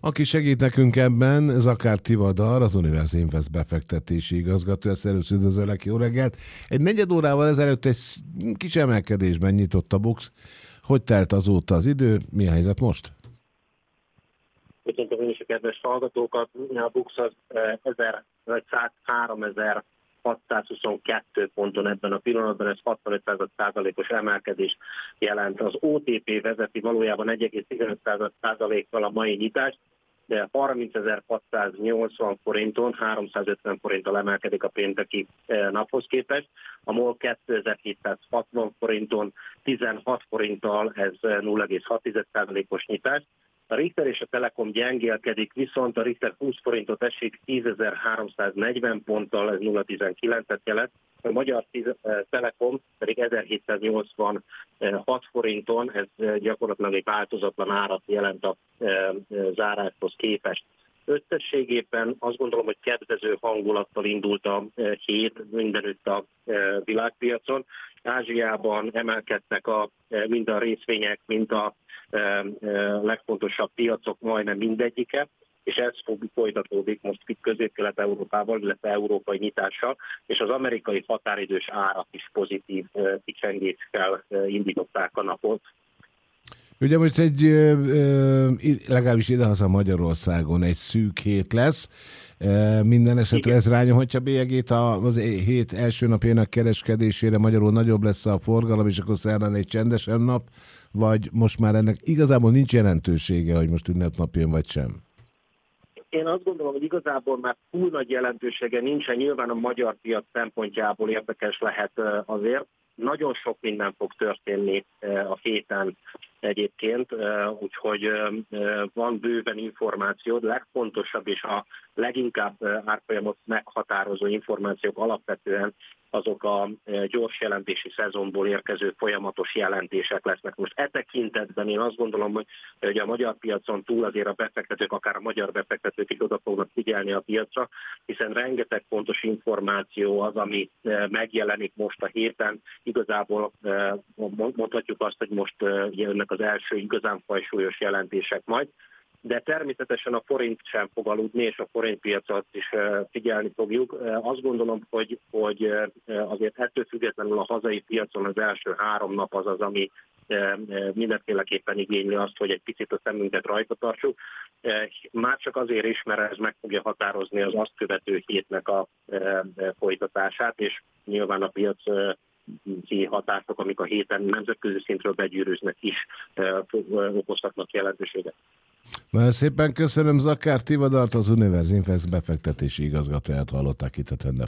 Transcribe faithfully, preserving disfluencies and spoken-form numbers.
Aki segít nekünk ebben, Zakár Tivadar, az Universe Invest befektetési igazgatója. Szervusz, üdvözöllek, jó reggelt! Egy negyed órával ezelőtt egy kis emelkedésben nyitott a BUX. Hogy telt azóta az idő? Mi a helyzet most? Köszöntöm én is a kedves hallgatókat. A BUX az háromezerhatszázhuszonkettő ponton ebben a pillanatban, ez hatvanöt százalékos emelkedés jelent. Az o té pé vezeti valójában egy egész tizenöt százalékkal a mai nyitást, de harmincezer-hatszáznyolcvan forinton, háromszázötven forinttal emelkedik a pénteki naphoz képest. A MOL kétezer-hétszázhatvan forinton, tizenhat forinttal, ez nulla egész hat százalékos nyitás. A Richter és a Telekom gyengélkedik, viszont a Richter húsz forintot esik, tízezer-háromszáznegyven ponttal, ez nulla egész tizenkilencet jelent. A Magyar Telekom pedig ezerhétszáznyolcvanhat forinton, ez gyakorlatilag egy változatlan árat jelent a záráshoz képest. Összességében azt gondolom, hogy kedvező hangulattal indult a hét mindenütt a világpiacon. Ázsiában emelkedtek a, mind a részvények, mind a legfontosabb piacok, majdnem mindegyike, és ez fog folytatódik most Közép-Kelet-Európával, illetve európai nyitással, és az amerikai határidős árak is pozitív kicsengéssel indították a napot. Ugye most egy, legalábbis idehaza Magyarországon egy szűk hét lesz. Minden esetre igen, ez rányomhatja bélyegét az hét első napjának kereskedésére, magyarul nagyobb lesz a forgalom, és akkor szerdán egy csendesen nap, vagy most már ennek igazából nincs jelentősége, hogy most ünnepnap jön, vagy sem? Én azt gondolom, hogy igazából már túl nagy jelentősége nincsen, nyilván a magyar piac szempontjából érdekes lehet azért. Nagyon sok minden fog történni a héten egyébként, úgyhogy van bőven információ, de legfontosabb és a leginkább árfolyamot meghatározó információk alapvetően azok a gyors jelentési szezonból érkező folyamatos jelentések lesznek. Most e tekintetben én azt gondolom, hogy, hogy a magyar piacon túl azért a befektetők, akár a magyar befektetők is oda fognak figyelni a piacra, hiszen rengeteg fontos információ az, ami megjelenik most a héten. Igazából mondhatjuk azt, hogy most jönnek az első igazán fajsúlyos jelentések majd, de természetesen a forint sem fog aludni, és a forintpiacot is figyelni fogjuk. Azt gondolom, hogy, hogy azért ettől függetlenül a hazai piacon az első három nap az az, ami mindenféleképpen igényli azt, hogy egy picit a szemünket rajta tartsuk. Már csak azért is, mert ez meg fogja határozni az azt követő hétnek a folytatását, és nyilván a piac hatások, amik a héten nemzetközi szintről begyűrűznek is, okozhatnak jelentőséget. Nagyon szépen köszönöm, Zakár Tivadart, az Universe Invest befektetési igazgatóját hallották itt a Tender